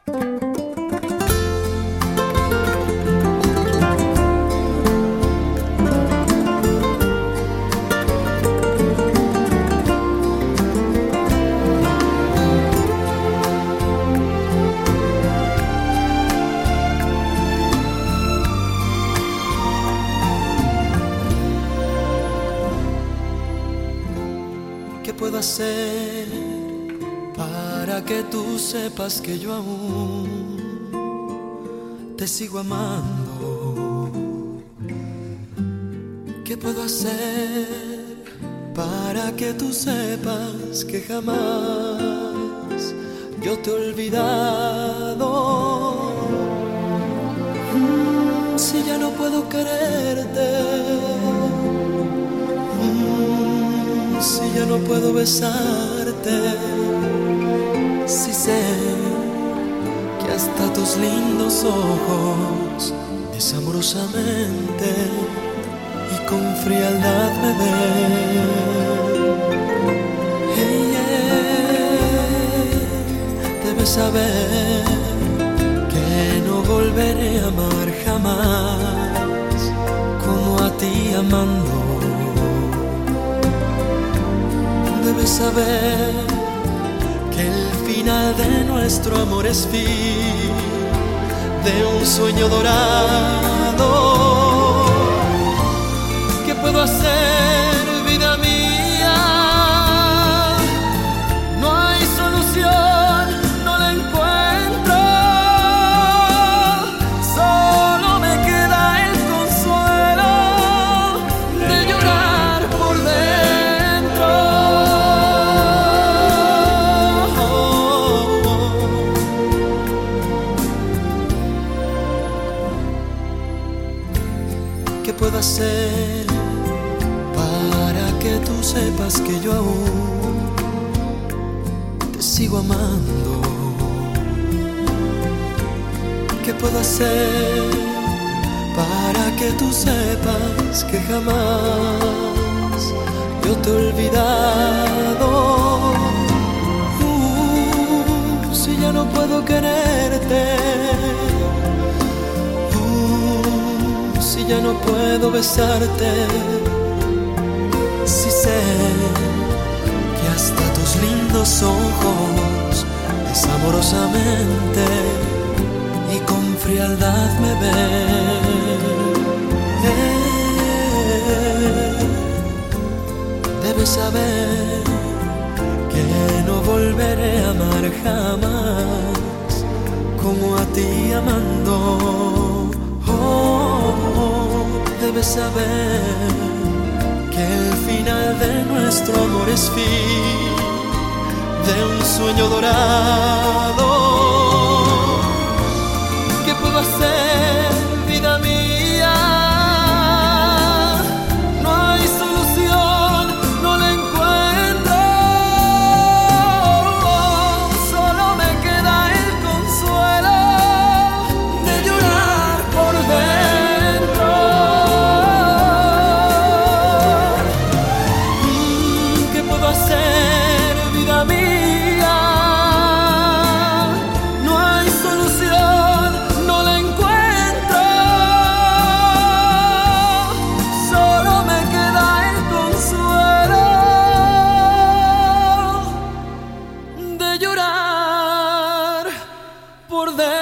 ¿Qué puedo hacer para que tú sepas que yo aún te sigo amando? ¿Qué puedo hacer para que tú sepas que jamás yo te he olvidado? Si ya no puedo quererte, si ya no puedo besarte, si sé que hasta tus lindos ojos desamorosamente y con frialdad me ven. Debes saber que no volveré a amar jamás como a ti amando. Debes saber que el final de nuestro amor es fin de un sueño dorado. ¿Qué puedo hacer, vida mía? No hay solución, no la encuentro. Solo me queda el consuelo de llorar por dentro. ¿Qué puedo hacer para que tú sepas que yo aún te sigo amando? ¿Qué puedo hacer para que tú sepas que jamás yo te he olvidado? Si ya no puedo quererte, si ya no puedo besarte, si sé que hasta tus lindos ojos desamorosamente y con frialdad me ven. Debes saber que no volveré a amar jamás como a ti amando. Debes saber que el final de nuestro amor es fin de un sueño dorado. ¿Qué puedo hacer, vida mía? No hay solución, no la encuentro. Solo me queda el consuelo de llorar por dentro. ¿Qué puedo hacer, vida mía? No hay solución, no la encuentro. Solo me queda el consuelo de llorar por dentro.